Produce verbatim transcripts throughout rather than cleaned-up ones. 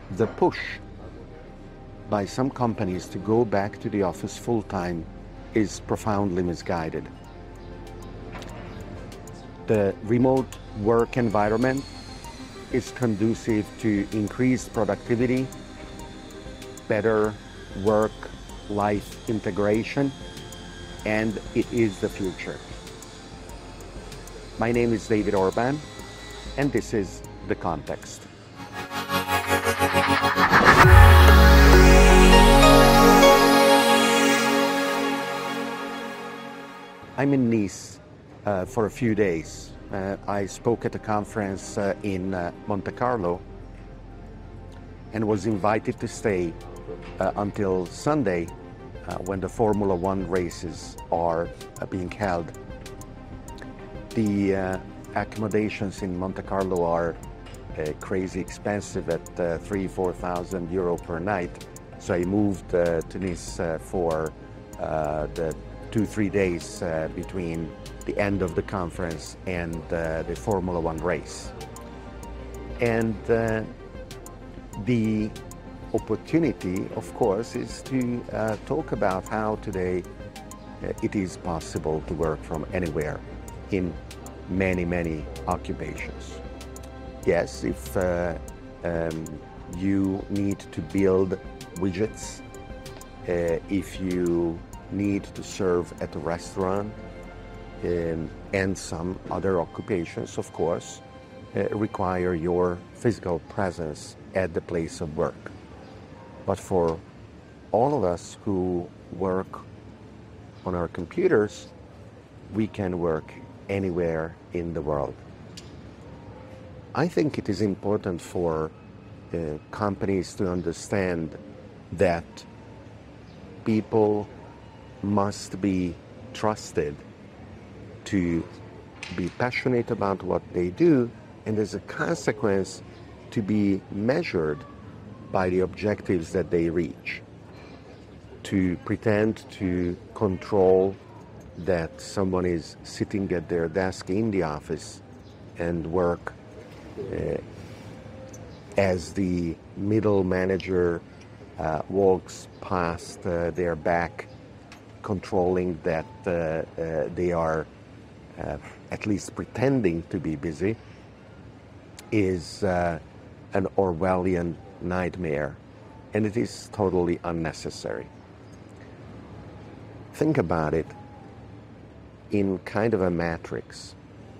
the push by some companies to go back to the office full-time is profoundly misguided. The remote work environment is conducive to increased productivity, better work-life integration, and it is the future. My name is David Orban, and this is The Context. I'm in Nice uh, for a few days. Uh, I spoke at a conference uh, in uh, Monte Carlo and was invited to stay uh, until Sunday uh, when the Formula One races are uh, being held. The uh, accommodations in Monte Carlo are uh, crazy expensive at uh, three, four thousand euro per night. So I moved uh, to Nice uh, for uh, the two, three days uh, between the end of the conference and uh, the Formula One race. And uh, the opportunity, of course, is to uh, talk about how today uh, it is possible to work from anywhere in many, many occupations. Yes, if uh, um, you need to build widgets, uh, if you need to serve at a restaurant, um, and some other occupations, of course, uh, require your physical presence at the place of work. But for all of us who work on our computers, we can work anywhere in the world. I think it is important for uh, companies to understand that people must be trusted to be passionate about what they do, and as a consequence to be measured by the objectives that they reach. To pretend to control that someone is sitting at their desk in the office and work uh, as the middle manager uh, walks past uh, their back, controlling that uh, uh, they are uh, at least pretending to be busy, is uh, an Orwellian nightmare, and it is totally unnecessary. Think about it in kind of a matrix.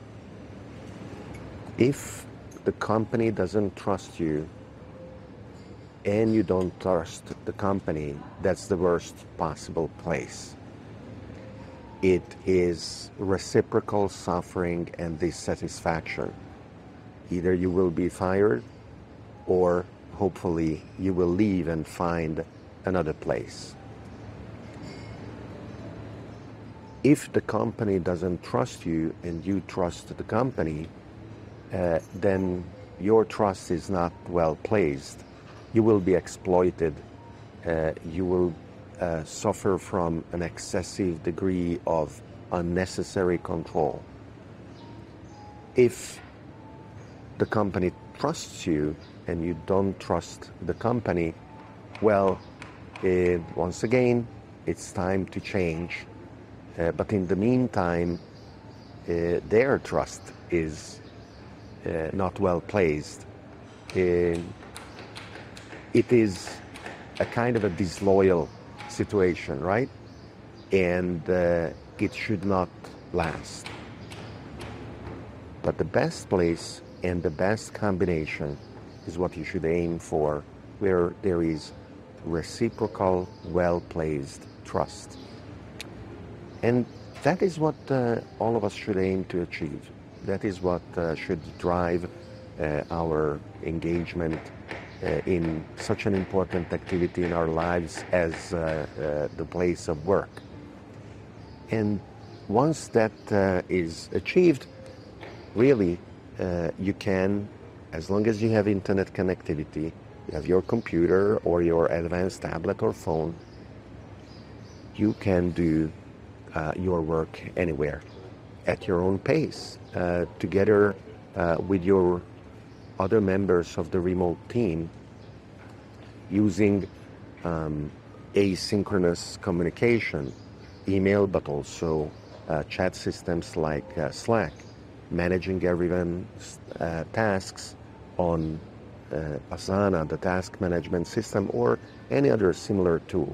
If the company doesn't trust you and you don't trust the company, that's the worst possible place. It is reciprocal suffering and dissatisfaction. Either you will be fired or hopefully you will leave and find another place. If the company doesn't trust you and you trust the company, uh, then your trust is not well placed. You will be exploited. Uh, you will uh, suffer from an excessive degree of unnecessary control. If the company trusts you and you don't trust the company, well, uh, once again, it's time to change. Uh, but in the meantime, uh, their trust is uh, not well placed. Uh, it is a kind of a disloyal situation, right? And uh, it should not last. But the best place and the best combination is what you should aim for, where there is reciprocal, well-placed trust. And that is what uh, all of us should aim to achieve. That is what uh, should drive uh, our engagement uh, in such an important activity in our lives as uh, uh, the place of work. And once that uh, is achieved, really, uh, you can, as long as you have internet connectivity, you have your computer or your advanced tablet or phone, you can do uh, your work anywhere at your own pace, uh, together uh, with your other members of the remote team. using um, asynchronous communication, email, but also uh, chat systems like uh, Slack, managing everyone's uh, tasks on uh, Asana, the task management system, or any other similar tool.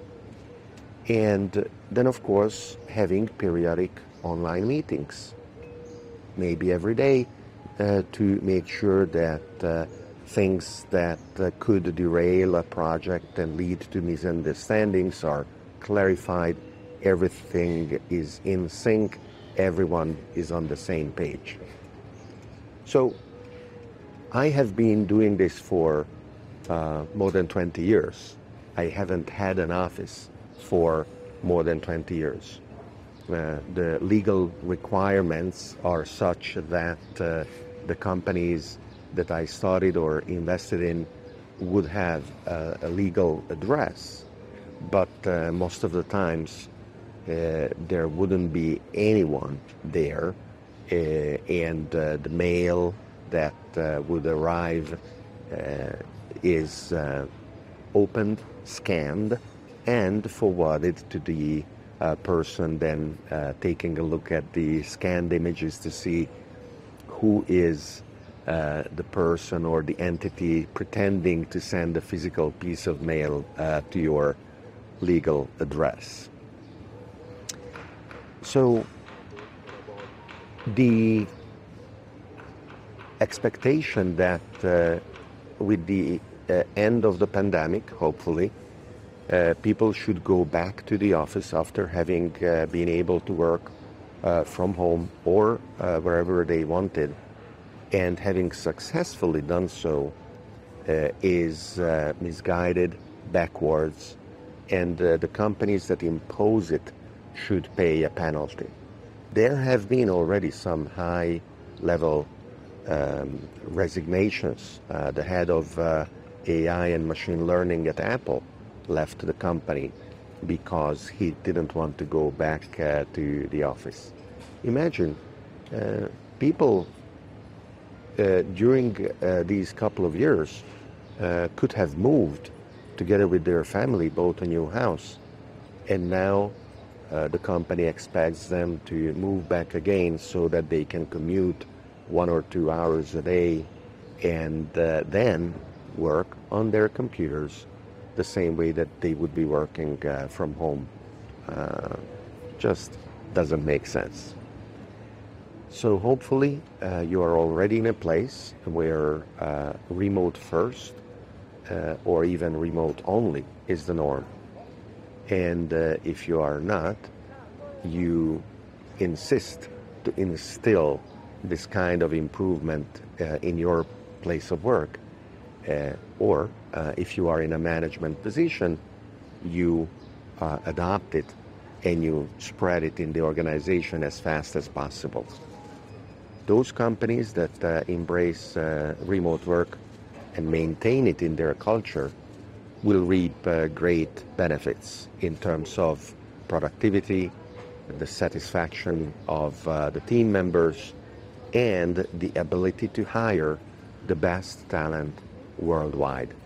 And then, of course, having periodic online meetings, maybe every day, uh, to make sure that uh, things that uh, could derail a project and lead to misunderstandings are clarified, everything is in sync, everyone is on the same page. So I have been doing this for uh, more than twenty years. I haven't had an office for more than twenty years. Uh, the legal requirements are such that uh, the companies that I started or invested in would have uh, a legal address, but uh, most of the times uh, there wouldn't be anyone there, uh, and uh, the mail that uh, would arrive uh, is uh, opened, scanned, and forwarded to the uh, person then uh, taking a look at the scanned images to see who is uh, the person or the entity pretending to send a physical piece of mail uh, to your legal address. So the expectation that uh, with the uh, end of the pandemic, hopefully, uh, people should go back to the office after having uh, been able to work uh, from home or uh, wherever they wanted, and having successfully done so uh, is uh, misguided, backwards, and uh, the companies that impose it should pay a penalty. There have been already some high-level um, resignations. Uh, the head of uh, A I and machine learning at Apple left the company because he didn't want to go back uh, to the office. Imagine uh, people uh, during uh, these couple of years uh, could have moved together with their family, bought a new house, and now uh, the company expects them to move back again so that they can commute one or two hours a day and uh, then work on their computers the same way that they would be working uh, from home. Uh, just doesn't make sense. So hopefully uh, you are already in a place where uh, remote first uh, or even remote only is the norm. And uh, if you are not, you insist to instill this kind of improvement uh, in your place of work. Uh, or uh, if you are in a management position, you uh, adopt it and you spread it in the organization as fast as possible. Those companies that uh, embrace uh, remote work and maintain it in their culture will reap uh, great benefits in terms of productivity, the satisfaction of uh, the team members, and the ability to hire the best talent worldwide.